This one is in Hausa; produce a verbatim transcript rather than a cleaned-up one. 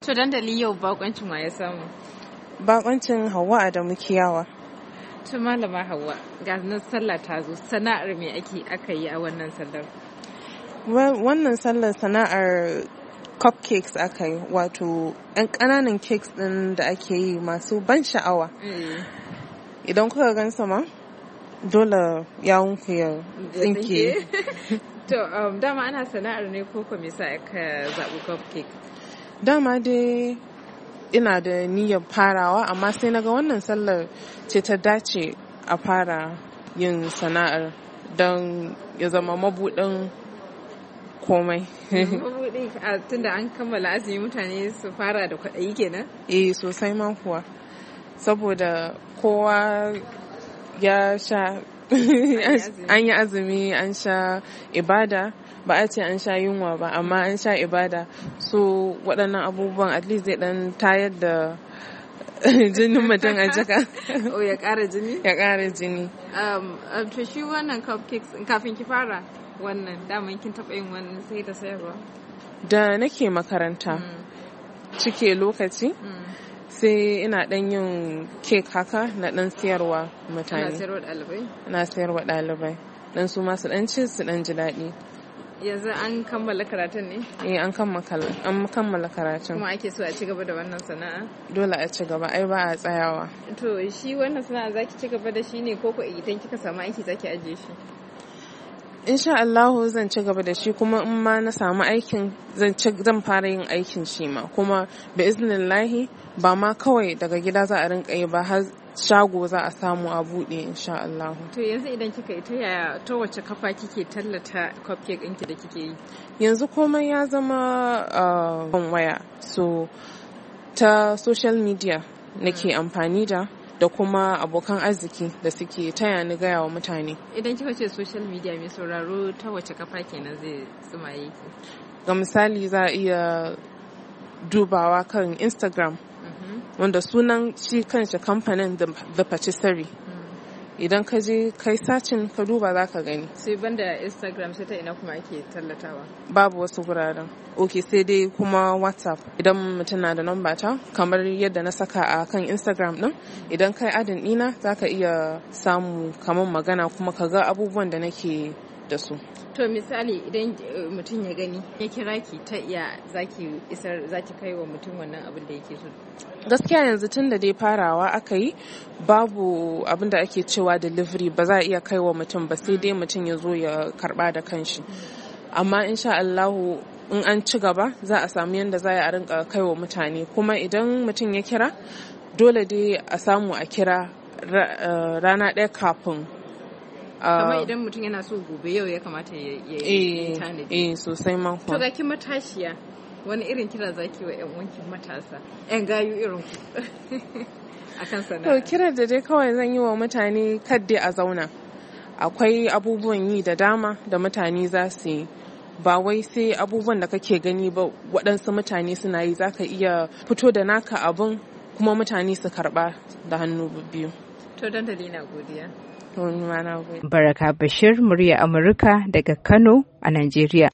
To dandali yau bakoncin wa ya samu? Bakoncin Hauwa Adamu Kiyawa. To malama Hauwa, ga nan sallah ta zo, sana'ar me ake aka yi a wannan sallar? Wannan sallar sana'ar cupcakes aka yi, wato 'yan ƙananan cakes ɗin da ake yi masu ban sha'awa. Idan kuka gan sama, dole yawunku ya tsinke. To um, dama ana sana'ar ne ko kuma yasa aka zaɓi cupcake? Dama dai ina da niyyar farawa, amma sai naga wannan sallar ce ta dace a fara yin sana'ar don ya zama mabuɗin komai. Mabuɗi tunda an kammala azumi mutane su fara da kwaɗayi kenan? Eh sosai ma kuwa, saboda kowa ya sha an yi azumi, an sha ibada, ba a ce an sha yunwa ba, amma an sha ibada. So waɗannan abubuwan at least zai ɗan tayar da jinin mutum a jika. Oh, ya ƙara jini? Ya ƙara jini. Um, to shi wannan cupcakes kafin ki fara wannan daman kin taɓa yin wannan sai da sayarwa? Da nake makaranta mm. cike lokaci mm. sai ina ɗan yin kek haka na ɗan siyarwa mutane. Na sayarwa ɗalibai? Na sayarwa ɗalibai. Dan su ma su ɗan ci su ɗan ji daɗi. Yanzu an kammala karatun ne? Eh an kammala karatun. Kuma ake so a ci gaba da wannan sana'a? Dole a ci gaba, ai ba a tsayawa. To shi wannan sana'a zaki ci gaba da shi ne ko ko idan kika samu aiki zaki ajiye shi? Insha Allah zan ci gaba da shi, kuma in ma na samu aikin zan zan fara yin aikin shi ma, kuma bi iznillahi ba ma kawai daga gida za a rinka yi ba, har shago za a samu a buɗe insha Allah. To yanzu idan kika yi ta yaya ta wace kafa kike tallata cupcake ɗinki da kike yi? Yanzu komai ya zama uh, waya, so ta social media nake amfani da da kuma abokan arziki da suke taya ni gaya wa mutane. Idan kika ce social media mai sauraro ta wace kafa kenan zai tsumaye ki? Ga misali za a iya dubawa kan Instagram, wanda sunan shi kanshi kamfanin The Patisserie. Idan ka je kai sacin ka duba za ka gani. Sai banda Instagram sai ta ina kuma ake tallatawa? Babu wasu guraren. Ok, sai dai kuma WhatsApp. Idan mutum na da namba ta, kamar yadda na saka a kan Instagram din, idan kai adin ɗina za ka iya samu kamar magana kuma ka ga abubuwan da nake da su. To misali idan mutum ya gani ya kira ki ta iya zaki isar zaki kai wa mutum wannan abin da yake so? Gaskiya yanzu tun da dai farawa aka yi, babu abin da ake cewa delivery, ba za a iya kai wa mutum ba, sai dai mutum ya zo ya karba da kanshi. Amma insha Allahu in an ci gaba za a samu yadda za a rinka kai wa mutane, kuma idan mutum ya kira dole dai a samu a kira rana ɗaya kafin. Kamar idan mutum yana so gobe yau ya kamata ya yi tanadi. Eh sosai man kuwa. To ga kin matashiya, wani irin kira zaki wa ƴan wankin matasa, ƴan gayu irin ku akan sana'a? To kiran da dai kawai zan yi wa mutane kadai a zauna. Akwai abubuwan yi da dama da mutane za su yi, ba wai sai abubuwan da kake gani ba waɗansu mutane suna yi, za ka iya fito da naka abun kuma mutane su karɓa da hannu biyu. To dandali na godiya. To ni ma na gode. Baraka Bashir, murya Amurka daga Kano a Najeriya.